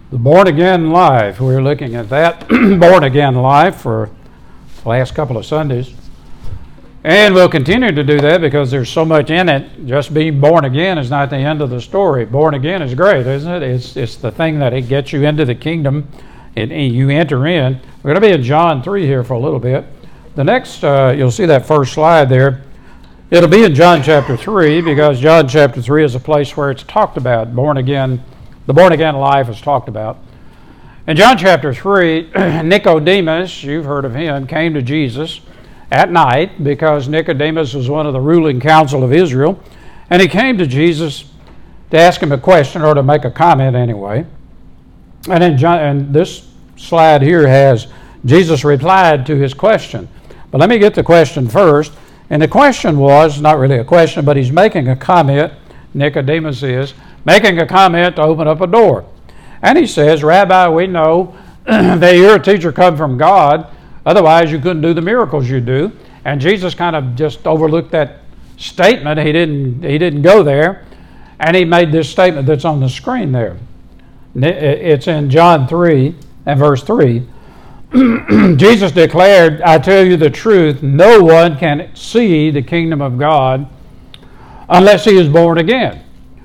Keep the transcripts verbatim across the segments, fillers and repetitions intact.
The Born Again Life. We're looking at that Born Again Life for the last couple of Sundays. And we'll continue to do that because there's so much in it. Just being born again is not the end of the story. Born again is great, isn't it? It's it's the thing that it gets you into the kingdom and you enter in. We're going to be in John three here for a little bit. The next, uh, you'll see that first slide there. It'll be in John chapter three because John chapter three is a place where it's talked about. Born again, the born again life is talked about. In John chapter three, Nicodemus, you've heard of him, came to Jesus at night because Nicodemus was one of the ruling council of Israel. And he came to Jesus to ask him a question or to make a comment anyway. And, in John, and this slide here has Jesus replied to his question. But let me get the question first. And the question was, not really a question, but he's making a comment, Nicodemus is, making a comment to open up a door. And he says, Rabbi, we know that you're a teacher come from God. Otherwise, you couldn't do the miracles you do. And Jesus kind of just overlooked that statement. He didn't, he didn't go there. And he made this statement that's on the screen there. It's in John three and verse three. Jesus declared, I tell you the truth, no one can see the kingdom of God unless he is born again.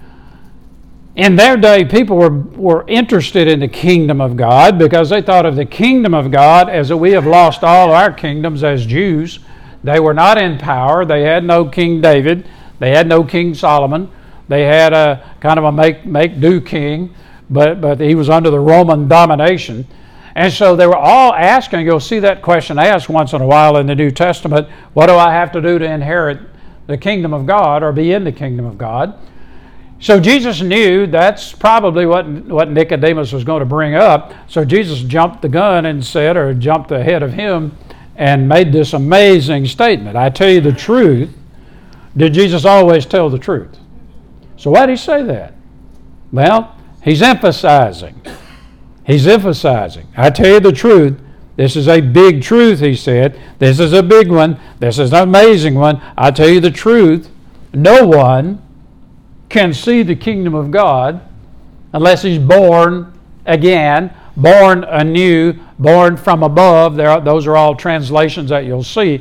In their day, people were, were interested in the kingdom of God because they thought of the kingdom of God as that we have lost all our kingdoms as Jews. They were not in power. They had no King David. They had no King Solomon. They had a kind of a make, make-do king, but, but he was under the Roman domination. And so they were all asking, you'll see that question asked once in a while in the New Testament, what do I have to do to inherit the kingdom of God or be in the kingdom of God? So Jesus knew that's probably what, what Nicodemus was going to bring up. So Jesus jumped the gun and said, or jumped ahead of him and made this amazing statement. I tell you the truth. Did Jesus always tell the truth? So why did he say that? Well, he's emphasizing. He's emphasizing. I tell you the truth. This is a big truth, he said. This is a big one. This is an amazing one. I tell you the truth. No one can see the kingdom of God unless he's born again, born anew, born from above. There are, those are all translations that you'll see.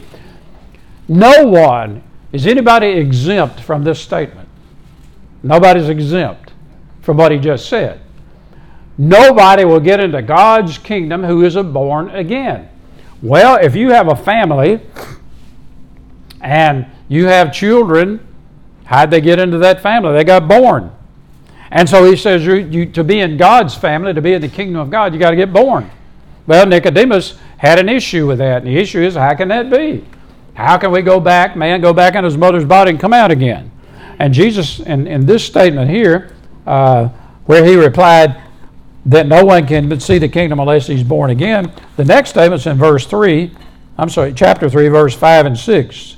No one, is anybody exempt from this statement? Nobody's exempt from what he just said. Nobody will get into God's kingdom who isn't born again. Well, if you have a family and you have children, how'd they get into that family? They got born. And so he says, you, you, to be in God's family, to be in the kingdom of God, you got to get born. Well, Nicodemus had an issue with that. And the issue is, how can that be? How can we go back, man, go back in his mother's body and come out again? And Jesus, in, in this statement here, uh, where he replied that no one can see the kingdom unless he's born again, the next statement's in verse three, I'm sorry, chapter three, verse five and six.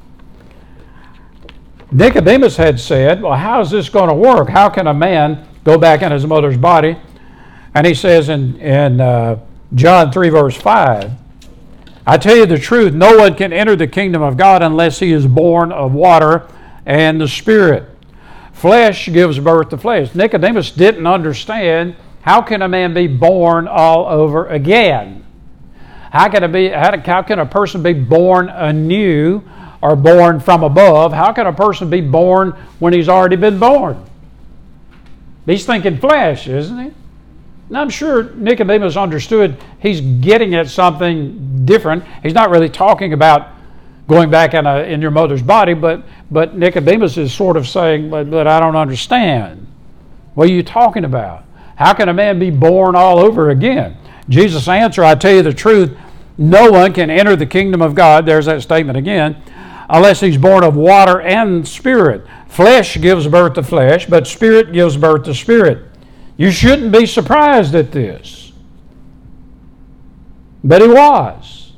Nicodemus had said, well, how is this going to work? How can a man go back in his mother's body? And he says in, in uh, John three, verse five, I tell you the truth, no one can enter the kingdom of God unless he is born of water and the Spirit. Flesh gives birth to flesh. Nicodemus didn't understand, how can a man be born all over again? How can, it be, how, how can a person be born anew or born from above? How can a person be born when he's already been born? He's thinking flesh, isn't he? And I'm sure Nicodemus understood he's getting at something different. He's not really talking about going back in, a, in your mother's body, but, but Nicodemus is sort of saying, but, but I don't understand. What are you talking about? How can a man be born all over again? Jesus' answer, I tell you the truth, no one can enter the kingdom of God, there's that statement again, unless he's born of water and spirit. Flesh gives birth to flesh, but spirit gives birth to spirit. You shouldn't be surprised at this. But he was.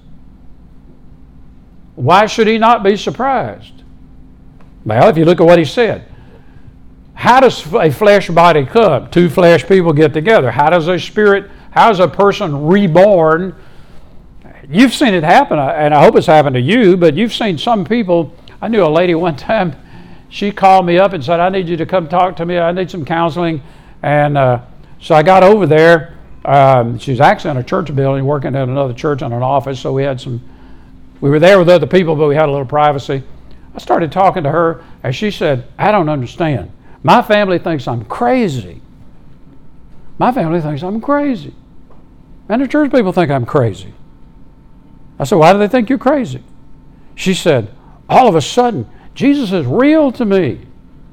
Why should he not be surprised? Well, if you look at what he said. How does a flesh body come? Two flesh people get together. How does a spirit, how is a person reborn? You've seen it happen, and I hope it's happened to you, but you've seen some people. I knew a lady one time, she called me up and said, I need you to come talk to me. I need some counseling. And uh, So I got over there. Um, she was actually in a church building, working at another church in an office. So we had some, we were there with other people, but we had a little privacy. I started talking to her, and she said, I don't understand. My family thinks I'm crazy. My family thinks I'm crazy. And the church people think I'm crazy. I said, why do they think you're crazy? She said, all of a sudden, Jesus is real to me.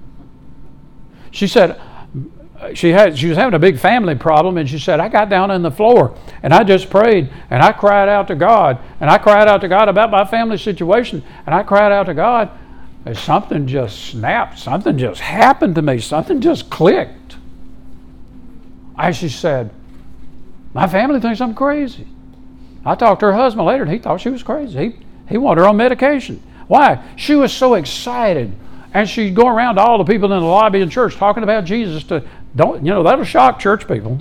She said, she had she was having a big family problem, and she said, I got down on the floor and I just prayed and I cried out to God, and I cried out to God about my family situation, and I cried out to God, and something just snapped, something just happened to me, something just clicked. And she said, my family thinks I'm crazy. I talked to her husband later, and he thought she was crazy. He, he wanted her on medication. Why? She was so excited. And she'd go around to all the people in the lobby in church talking about Jesus. To don't you know, that'll shock church people.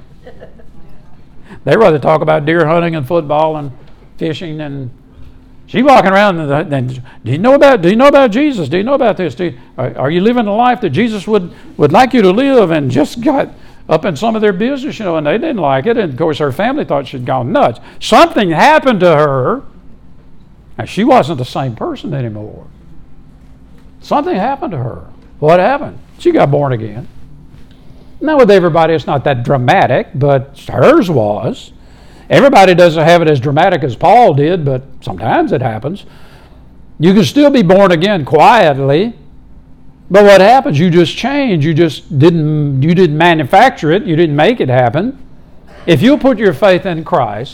They rather talk about deer hunting and football and fishing, and she's walking around and, and do you know about do you know about Jesus? Do you know about this? Do you, are, are you living the life that Jesus would, would like you to live? And just got up in some of their business, you know, and they didn't like it. And of course her family thought she'd gone nuts. Something happened to her, and she wasn't the same person anymore. Something happened to her. What happened? She got born again. Now with everybody it's not that dramatic, but hers was. Everybody doesn't have it as dramatic as Paul did, but sometimes it happens. You can still be born again quietly, but what happens? You just change. You just didn't you didn't manufacture it. You didn't make it happen. If you'll put your faith in Christ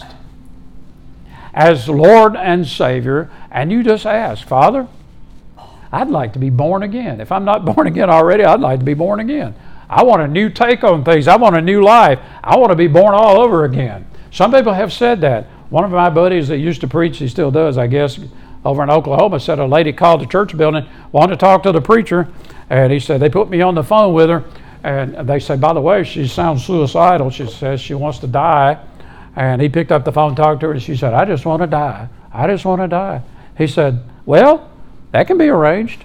as Lord and Savior, and you just ask, Father, I'd like to be born again. If I'm not born again already, I'd like to be born again. I want a new take on things. I want a new life. I want to be born all over again. Some people have said that. One of my buddies that used to preach, he still does, I guess, over in Oklahoma, said a lady called the church building, wanted to talk to the preacher, and he said they put me on the phone with her, and they said, by the way, she sounds suicidal. She says she wants to die. And he picked up the phone, talked to her, and she said, I just want to die. I just want to die. He said, well, that can be arranged.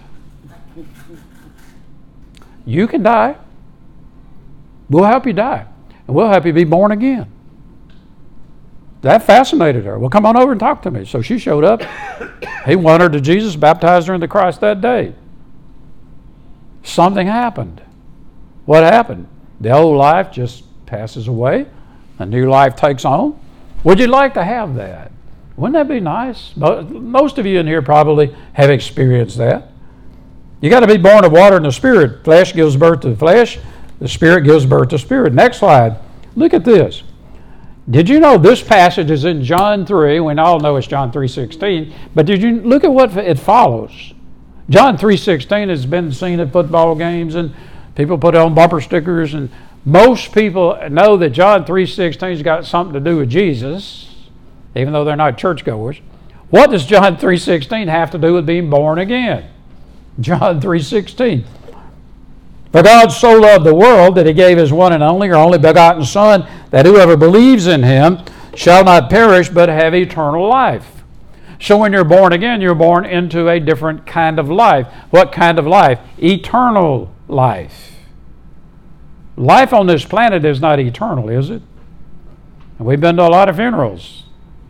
You can die. We'll help you die. And we'll help you be born again. That fascinated her. Well, come on over and talk to me. So she showed up. He won her to Jesus, baptized her into Christ that day. Something happened. What happened? The old life just passes away. A new life takes on. Would you like to have that? Wouldn't that be nice? Most of you in here probably have experienced that. You got to be born of water and the Spirit. Flesh gives birth to the flesh. The Spirit gives birth to spirit. Next slide. Look at this. Did you know this passage is in John three? We all know it's John three sixteen. But did you look at what it follows? John three sixteen has been seen at football games, and people put it on bumper stickers, and most people know that John three sixteen has got something to do with Jesus, even though they're not churchgoers. What does John three sixteen have to do with being born again? John three sixteen. For God so loved the world that he gave his one and only or only begotten Son, that whoever believes in him shall not perish but have eternal life. So when you're born again, you're born into a different kind of life. What kind of life? Eternal life. Life on this planet is not eternal, is it? And we've been to a lot of funerals.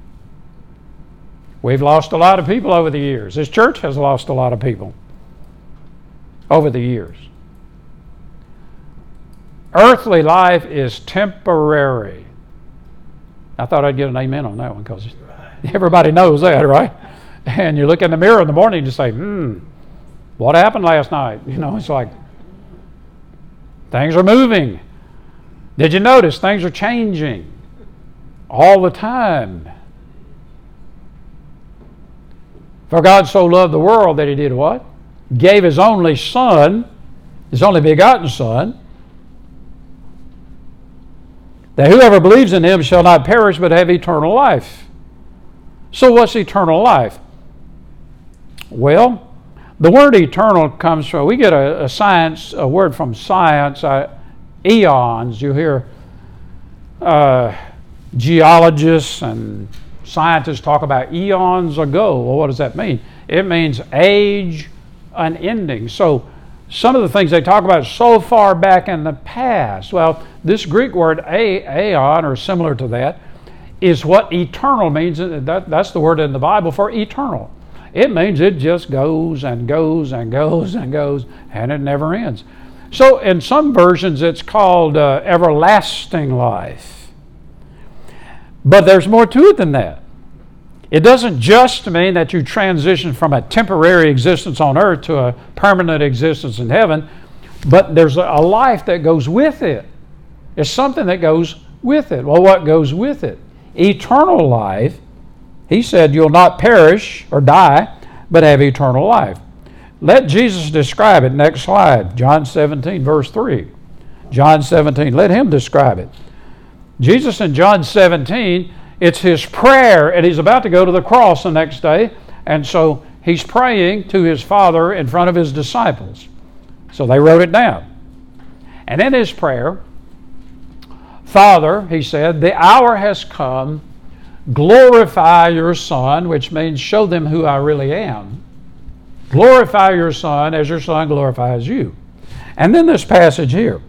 We've lost a lot of people over the years. This church has lost a lot of people over the years. Earthly life is temporary. I thought I'd get an amen on that one because everybody knows that, right? And you look in the mirror in the morning and you say, hmm, what happened last night? You know, it's like things are moving. Did you notice things are changing all the time? For God so loved the world that he did what? Gave his only Son, his only begotten Son, that whoever believes in him shall not perish but have eternal life. So what's eternal life? Well, the word eternal comes from, we get a, a science, a word from science, uh, eons. You hear uh, geologists and scientists talk about eons ago. Well, what does that mean? It means age unending. So some of the things they talk about so far back in the past. Well, this Greek word aeon, or similar to that, is what eternal means. That, that's the word in the Bible for eternal. It means it just goes and goes and goes and goes, and it never ends. So in some versions it's called uh, everlasting life. But there's more to it than that. It doesn't just mean that you transition from a temporary existence on earth to a permanent existence in heaven, but there's a life that goes with it. It's something that goes with it. Well, what goes with it? Eternal life. He said you'll not perish or die, but have eternal life. Let Jesus describe it. Next slide. John seventeen, verse three. John seventeen. Let him describe it. Jesus in John seventeen, it's his prayer, and he's about to go to the cross the next day, and so he's praying to his Father in front of his disciples. So they wrote it down. And in his prayer, Father, he said, the hour has come. Glorify your Son, which means show them who I really am. Glorify your Son as your Son glorifies you. And then this passage here.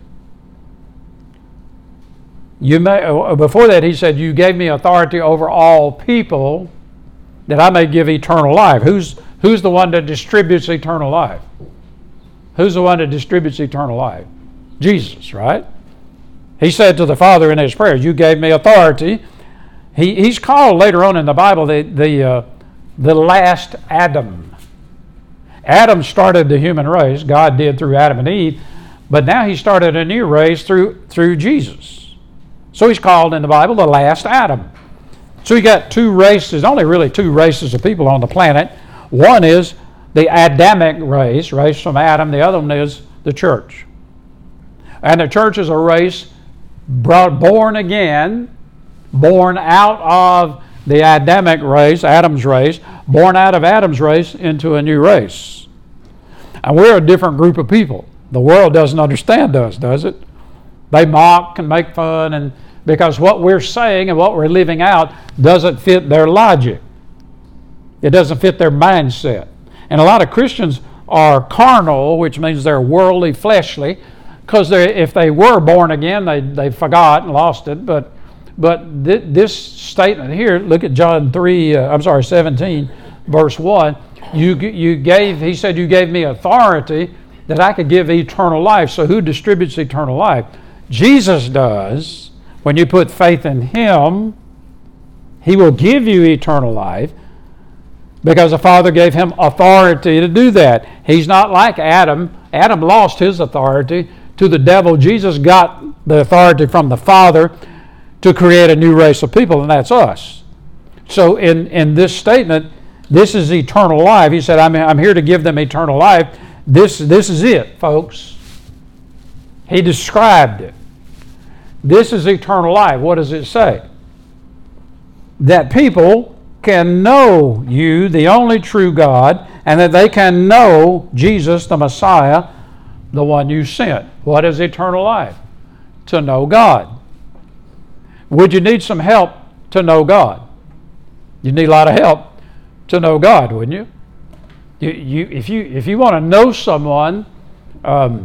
You may, before that, he said, you gave me authority over all people that I may give eternal life. Who's, who's the one that distributes eternal life? Who's the one that distributes eternal life? Jesus, right? He said to the Father in his prayers, you gave me authority. He, he's called later on in the Bible the, the, uh, the last Adam. Adam started the human race. God did through Adam and Eve. But now he started a new race through, through Jesus. So he's called in the Bible the last Adam. So you got two races, only really two races of people on the planet. One is the Adamic race, race from Adam. The other one is the church. And the church is a race brought, born again, born out of the Adamic race, Adam's race, born out of Adam's race into a new race. And we're a different group of people. The world doesn't understand us, does it? They mock and make fun, and because what we're saying and what we're living out doesn't fit their logic. It doesn't fit their mindset. And a lot of Christians are carnal, which means they're worldly, fleshly, because if they were born again, they, they forgot and lost it. But but th- this statement here, look at John three, uh, I'm sorry, seventeen, verse one. You you gave, he said, you gave me authority that I could give eternal life. So who distributes eternal life? Jesus does. When you put faith in him, he will give you eternal life because the Father gave him authority to do that. He's not like Adam. Adam lost his authority to the devil. Jesus got the authority from the Father to create a new race of people, and that's us. So in, in this statement, this is eternal life. He said, I'm, I'm here to give them eternal life. This, this is it, folks. He described it. This is eternal life. What does it say? That people can know you, the only true God, and that they can know Jesus, the Messiah, the one you sent. What is eternal life? To know God. Would you need some help to know God? You need a lot of help to know God, wouldn't you? You, you if you if you want to know someone, um,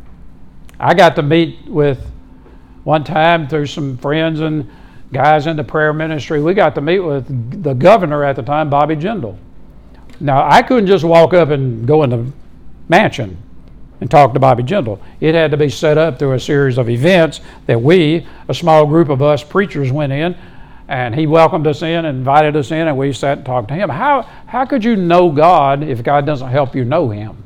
I got to meet with one time through some friends and guys in the prayer ministry. We got to meet with the governor at the time, Bobby Jindal. Now I couldn't just walk up and go in the mansion and talk to Bobby Jindal. It had to be set up through a series of events that we, a small group of us preachers, went in, and he welcomed us in, invited us in, and we sat and talked to him. How, how could you know God if God doesn't help you know him?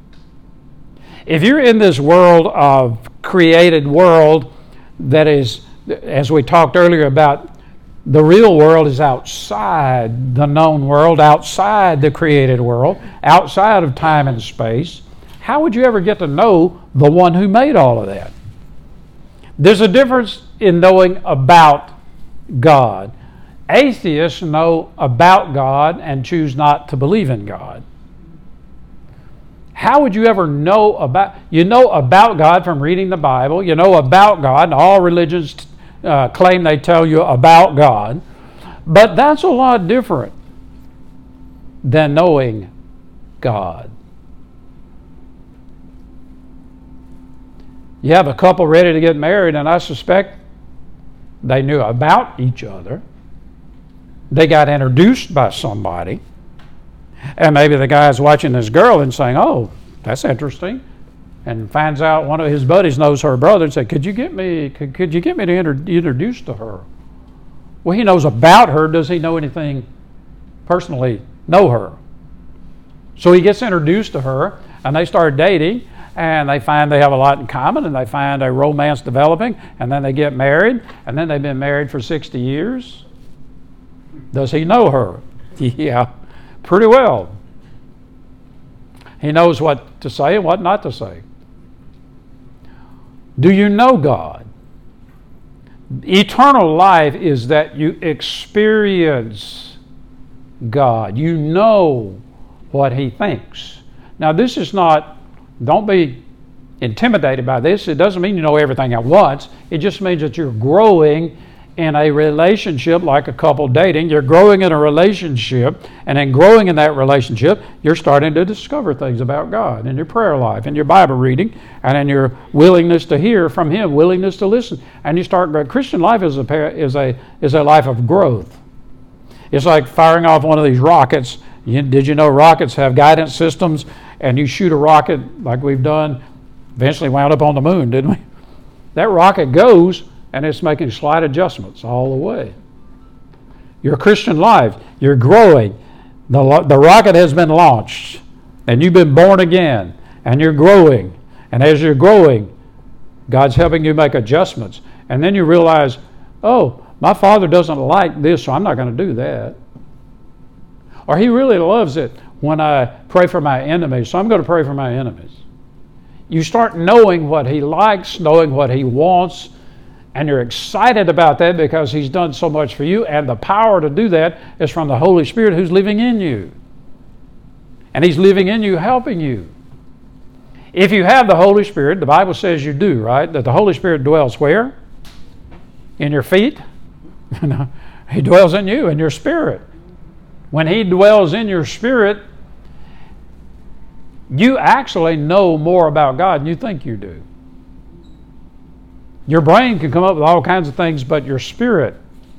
If you're in this world of created world that is, as we talked earlier about, the real world is outside the known world, outside the created world, outside of time and space, how would you ever get to know the one who made all of that? There's a difference in knowing about God. Atheists know about God and choose not to believe in God. How would you ever know about, you know about God from reading the Bible, you know about God, and all religions uh, claim they tell you about God, but that's a lot different than knowing God. You have a couple ready to get married, and I suspect they knew about each other. They got introduced by somebody. And maybe the guy's watching this girl and saying, oh, that's interesting. And finds out one of his buddies knows her brother and said, could you get me, could, could you get me to inter- introduce to her? Well, he knows about her. Does he know anything personally, know her? So he gets introduced to her, and they start dating, and they find they have a lot in common, and they find a romance developing, and then they get married, and then they've been married for sixty years. Does he know her? Yeah, pretty well. He knows what to say and what not to say. Do you know God? Eternal life is that you experience God. You know what He thinks. Now, this is not, don't be intimidated by this. It doesn't mean you know everything at once. It just means that you're growing in a relationship like a couple dating. You're growing in a relationship, and in growing in that relationship, you're starting to discover things about God in your prayer life, in your Bible reading, and in your willingness to hear from Him, willingness to listen. And you start, Christian life is a, is a, is a life of growth. It's like firing off one of these rockets. You, did you know rockets have guidance systems? And you shoot a rocket like we've done, eventually wound up on the moon, didn't we? That rocket goes, and it's making slight adjustments all the way. Your Christian life, you're growing. The, the rocket has been launched, and you've been born again, and you're growing. And as you're growing, God's helping you make adjustments. And then you realize, oh, my Father doesn't like this, so I'm not going to do that. Or He really loves it when I pray for my enemies, so I'm going to pray for my enemies. You start knowing what He likes, knowing what He wants, and you're excited about that because He's done so much for you, and the power to do that is from the Holy Spirit who's living in you. And He's living in you, helping you. If you have the Holy Spirit, the Bible says you do, right? That the Holy Spirit dwells where? In your feet? He dwells in you, in your spirit. When He dwells in your spirit, you actually know more about God than you think you do. Your brain can come up with all kinds of things, but your spirit,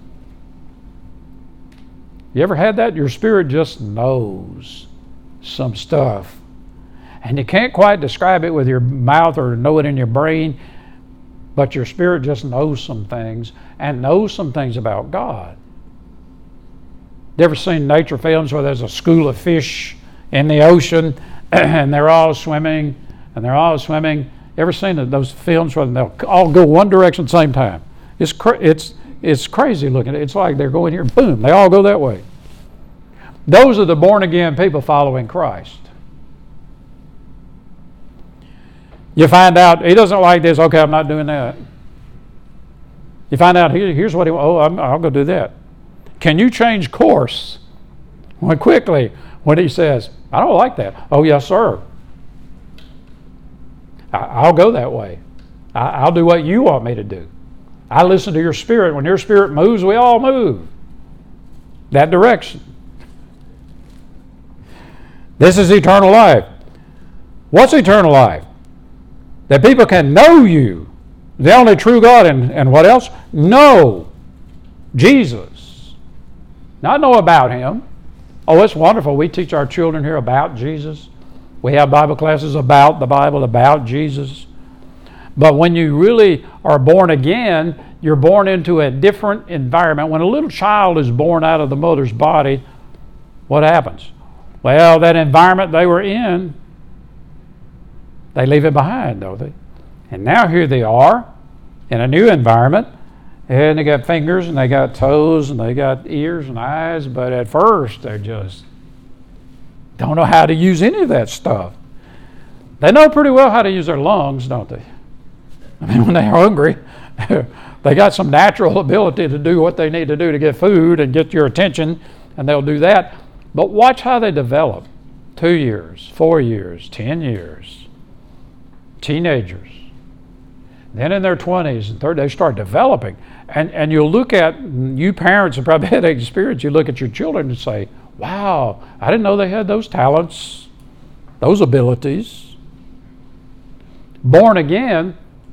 you ever had that? Your spirit just knows some stuff. And you can't quite describe it with your mouth or know it in your brain, but your spirit just knows some things and knows some things about God. You ever seen nature films where there's a school of fish in the ocean and they're all swimming and they're all swimming? Ever seen those films where they'll all go one direction at the same time? It's cra- it's it's crazy looking. It's like they're going here, boom, they all go that way. Those are the born again people following Christ. You find out He doesn't like this. Okay, I'm not doing that. You find out here, here's what He. Oh, I'm, I'll go do that. Can you change course? Well, quickly when He says, I don't like that. Oh, yes, sir. I'll go that way. I'll do what you want me to do. I listen to your spirit. When your spirit moves, we all move that direction. This is eternal life. What's eternal life? That people can know you, the only true God, and, and what else? Know Jesus. Not know about Him. Oh, it's wonderful. We teach our children here about Jesus. We have Bible classes about the Bible, about Jesus. But when you really are born again, you're born into a different environment. When a little child is born out of the mother's body, what happens? Well, that environment they were in, they leave it behind, don't they? And now here they are in a new environment, and they got fingers, and they got toes, and they got ears and eyes, but at first they're just don't know how to use any of that stuff. They know pretty well how to use their lungs, don't they? I mean, when they're hungry, they got some natural ability to do what they need to do to get food and get your attention, and they'll do that. But watch how they develop. Two years, four years, ten years. Teenagers. Then in their twenties and thirties, they start developing. And, and you'll look at, you parents have probably had that experience, you look at your children and say, wow, I didn't know they had those talents, those abilities. Born again,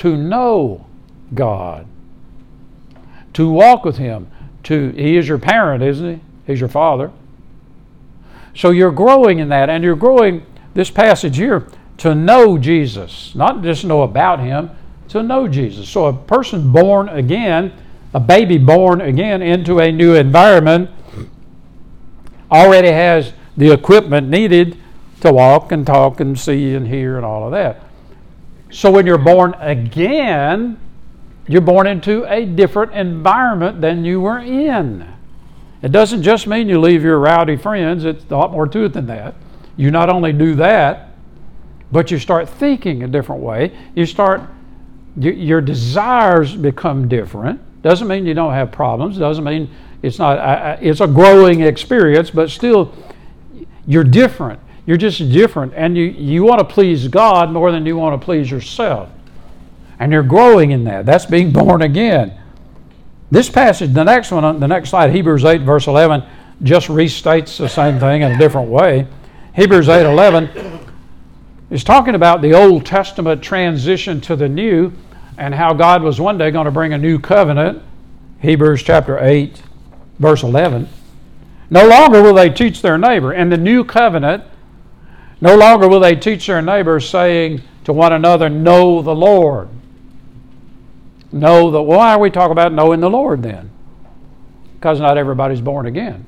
to know God, to walk with Him. To He is your parent, isn't He? He's your Father. So you're growing in that, and you're growing, this passage here, to know Jesus. Not just know about Him, to know Jesus. So a person born again, a baby born again into a new environment, already has the equipment needed to walk and talk and see and hear and all of that. So when you're born again, you're born into a different environment than you were in. It doesn't just mean you leave your rowdy friends. It's a lot more to it than that. You not only do that, but you start thinking a different way. You start, you, your desires become different. Doesn't mean you don't have problems. Doesn't mean it's not, uh, it's a growing experience, but still you're different. You're just different, and you, you want to please God more than you want to please yourself. And you're growing in that. That's being born again. This passage, the next one, the next slide, Hebrews eight, verse eleven, just restates the same thing in a different way. Hebrews eight eleven is talking about the Old Testament transition to the New and how God was one day going to bring a new covenant. Hebrews chapter eight, verse eleven. No longer will they teach their neighbor. In the new covenant, no longer will they teach their neighbor, saying to one another, know the Lord. Know the, why are we talking about knowing the Lord then? Because not everybody's born again.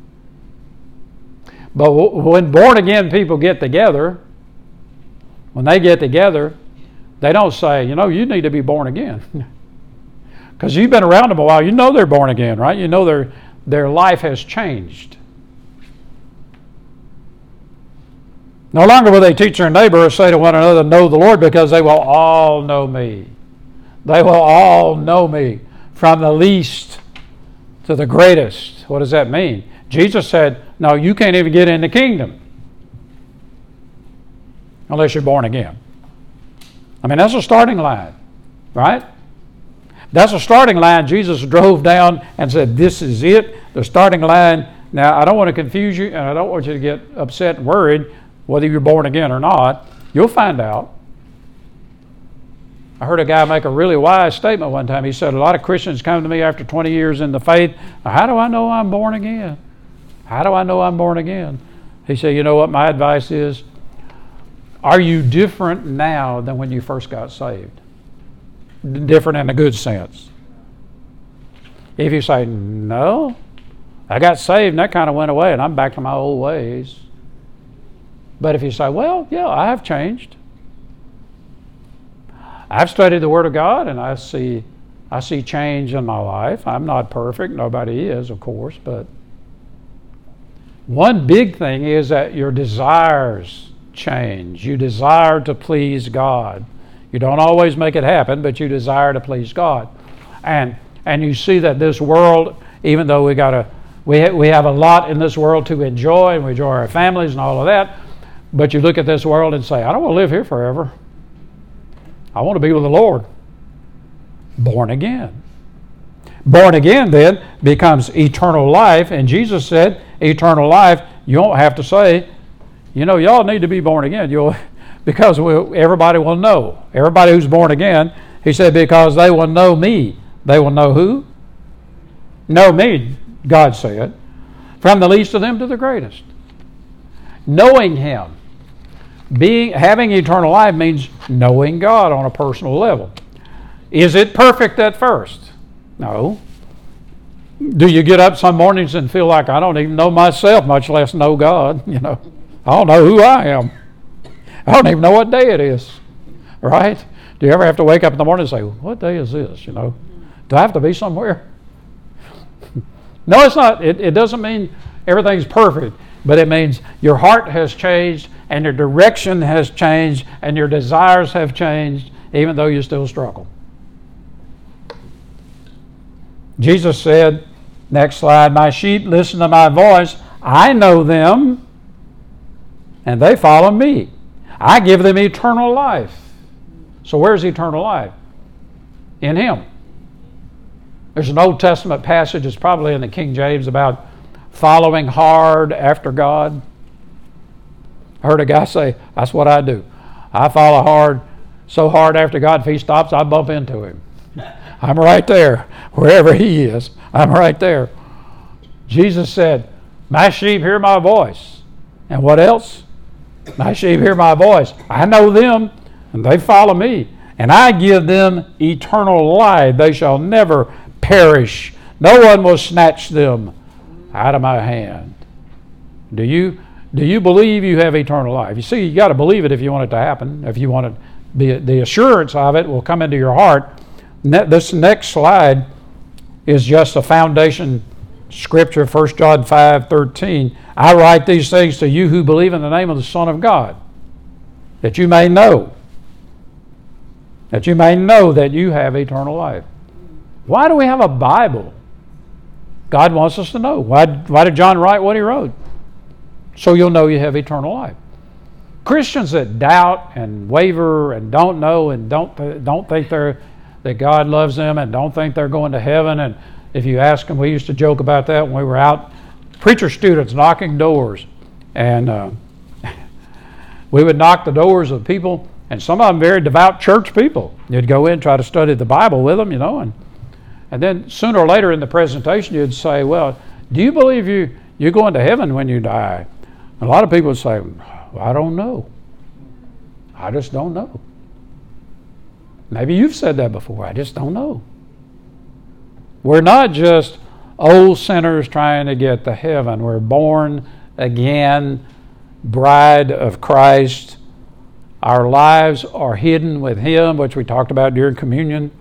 But when born again people get together, when they get together, they don't say, you know, you need to be born again. Because you've been around them a while, you know they're born again, right? You know their their life has changed. No longer will they teach their neighbor or say to one another, know the Lord, because they will all know me. They will all know me, from the least to the greatest. What does that mean? Jesus said, no, you can't even get in the kingdom unless you're born again. I mean, that's a starting line, right? That's a starting line Jesus drove down and said, this is it, the starting line. Now, I don't want to confuse you, and I don't want you to get upset and worried whether you're born again or not. You'll find out. I heard a guy make a really wise statement one time. He said, a lot of Christians come to me after twenty years in the faith. How do I know I'm born again? How do I know I'm born again? He said, you know what my advice is? Are you different now than when you first got saved? Different in a good sense. If you say, no, I got saved and that kind of went away and I'm back to my old ways. But if you say, well, yeah, I have changed. I've studied the Word of God, and I see, I see change in my life. I'm not perfect. Nobody is, of course. But one big thing is that your desires change. You desire to please God. You don't always make it happen, but you desire to please God. And and you see that this world, even though we got a, we ha- we have a lot in this world to enjoy, and we enjoy our families and all of that, but you look at this world and say, I don't want to live here forever. I want to be with the Lord. Born again. Born again then becomes eternal life, and Jesus said, eternal life, you don't have to say, you know, y'all need to be born again. You'll, because we, everybody will know. Everybody who's born again, he said, because they will know me. They will know who? Know me, God said. From the least of them to the greatest. Knowing Him. Being, having eternal life means knowing God on a personal level. Is it perfect at first? No. Do you get up some mornings and feel like I don't even know myself, much less know God? You know, I don't know who I am. I don't even know what day it is. Right? Do you ever have to wake up in the morning and say, what day is this? You know, do I have to be somewhere? No, it's not. It, it doesn't mean everything's perfect, but it means your heart has changed and your direction has changed and your desires have changed, even though you still struggle. Jesus said, next slide, my sheep listen to my voice. I know them and they follow me. I give them eternal life. So where's eternal life? In Him. There's an Old Testament passage, it's probably in the King James, about following hard after God. I heard a guy say, that's what I do. I follow hard so hard after God, if he stops, I bump into him. I'm right there. Wherever he is, I'm right there. Jesus said, my sheep hear my voice. And what else? My sheep hear my voice. I know them, and they follow me. And I give them eternal life. They shall never perish. No one will snatch them out of my hand. Do you, do you believe you have eternal life? You see, you got to believe it if you want it to happen. If you want it, be, the assurance of it will come into your heart. Ne- this next slide is just a foundation scripture, First John five thirteen. I write these things to you who believe in the name of the Son of God, that you may know, that you may know that you have eternal life. Why do we have a Bible? God wants us to know. Why, why did John write what he wrote? So you'll know you have eternal life. Christians that doubt and waver and don't know and don't don't think they're that God loves them and don't think they're going to heaven, and if you ask them, we used to joke about that when we were out, preacher students knocking doors, and uh, we would knock the doors of people, and some of them very devout church people. You'd go in, try to study the Bible with them, you know, and and then sooner or later in the presentation you'd say, well, do you believe you, you're going to heaven when you die? And a lot of people would say, well, I don't know. I just don't know. Maybe you've said that before. I just don't know. We're not just old sinners trying to get to heaven. We're born again, bride of Christ. Our lives are hidden with Him, which we talked about during communion.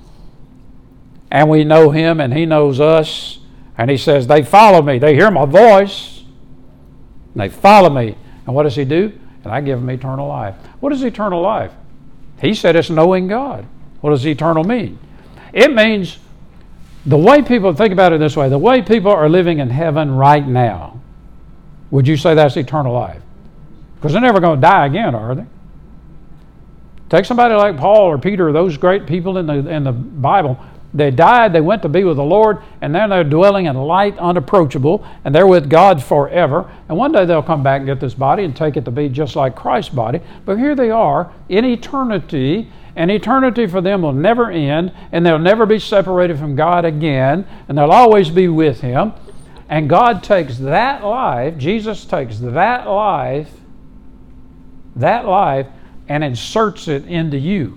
And we know Him and He knows us. And He says, they follow me. They hear my voice. And they follow me. And what does He do? And I give them eternal life. What is eternal life? He said it's knowing God. What does eternal mean? It means the way people think about it this way, the way people are living in heaven right now, would you say that's eternal life? Because they're never going to die again, are they? Take somebody like Paul or Peter, or those great people in the in the Bible. They died, they went to be with the Lord, and then they're dwelling in light unapproachable, and they're with God forever. And one day they'll come back and get this body and take it to be just like Christ's body. But here they are in eternity, and eternity for them will never end, and they'll never be separated from God again, and they'll always be with Him. And God takes that life, Jesus takes that life, that life, and inserts it into you.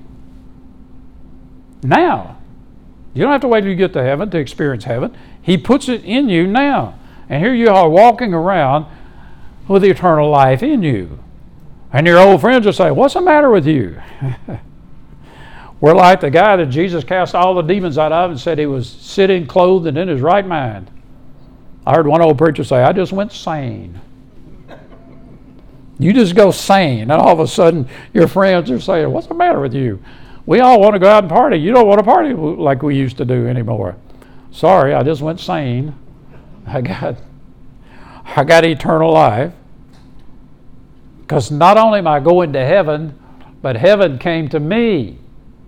Now, you don't have to wait till you get to heaven to experience heaven. He puts it in you now. And here you are walking around with eternal life in you. And your old friends will say, what's the matter with you? We're like the guy that Jesus cast all the demons out of and said he was sitting clothed and in his right mind. I heard one old preacher say, I just went sane. You just go sane, and all of a sudden your friends are saying, what's the matter with you? We all want to go out and party. You don't want to party like we used to do anymore. Sorry, I just went sane. I got, I got eternal life. Because not only am I going to heaven, but heaven came to me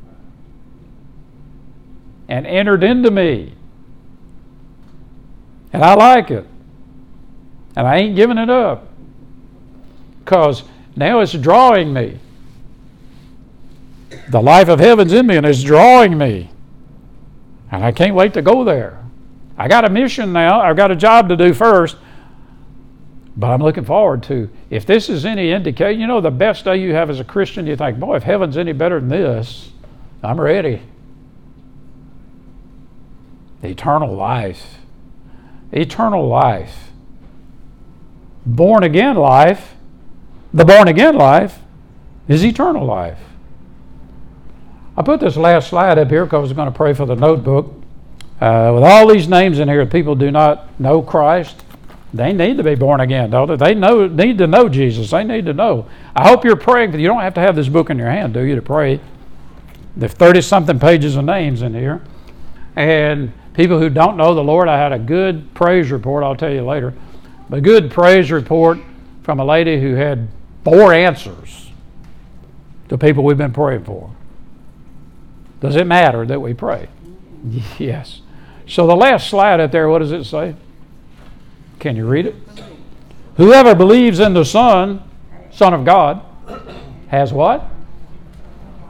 and entered into me. And I like it. And I ain't giving it up. Because now it's drawing me. The life of heaven's in me and it's drawing me. And I can't wait to go there. I got a mission now. I've got a job to do first. But I'm looking forward to, if this is any indication, you know, the best day you have as a Christian, you think, boy, if heaven's any better than this, I'm ready. Eternal life. Eternal life. Born again life. The born again life is eternal life. I put this last slide up here because I was going to pray for the notebook. Uh, with all these names in here, people do not know Christ. They need to be born again, don't they? They know, need to know Jesus. They need to know. I hope you're praying. You don't have to have this book in your hand, do you, to pray? There's thirty-something pages of names in here. And people who don't know the Lord, I had a good praise report, I'll tell you later, but a good praise report from a lady who had four answers to people we've been praying for. Does it matter that we pray? Yes. So the last slide up there, what does it say? Can you read it? Whoever believes in the Son, Son of God, has what?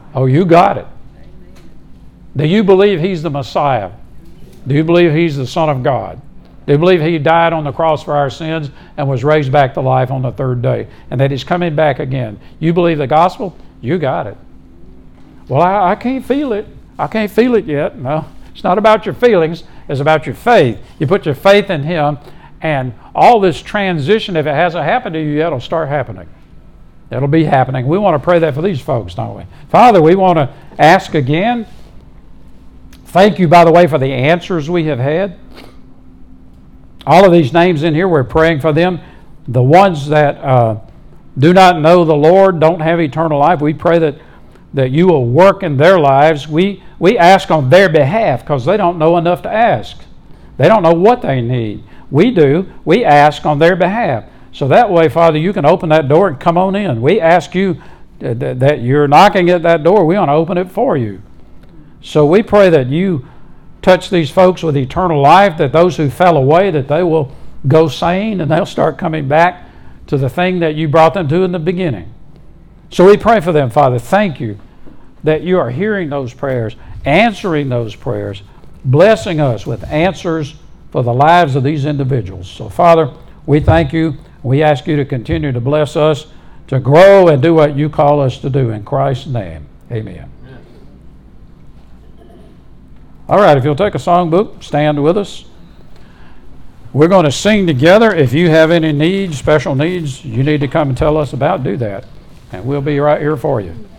Oh, you got it. Do you believe He's the Messiah? Do you believe He's the Son of God? Do you believe He died on the cross for our sins and was raised back to life on the third day, and that He's coming back again? You believe the gospel? You got it. Well, I, I can't feel it. I can't feel it yet. No, it's not about your feelings. It's about your faith. You put your faith in Him, and all this transition, if it hasn't happened to you yet, it'll start happening. It'll be happening. We want to pray that for these folks, don't we? Father, we want to ask again. Thank you, by the way, for the answers we have had. All of these names in here, we're praying for them. The ones that uh, do not know the Lord, don't have eternal life, we pray that, that you will work in their lives. We, we ask on their behalf because they don't know enough to ask. They don't know what they need. We do. We ask on their behalf. So that way, Father, you can open that door and come on in. We ask you that, that you're knocking at that door. We want to open it for you. So we pray that you touch these folks with eternal life, that those who fell away, that they will go sane and they'll start coming back to the thing that you brought them to in the beginning. So we pray for them, Father. Thank you that you are hearing those prayers, answering those prayers, blessing us with answers for the lives of these individuals. So, Father, we thank you. We ask you to continue to bless us, to grow and do what you call us to do. In Christ's name, amen. All right, if you'll take a songbook, stand with us. We're going to sing together. If you have any needs, special needs, you need to come and tell us about, do that. And we'll be right here for you.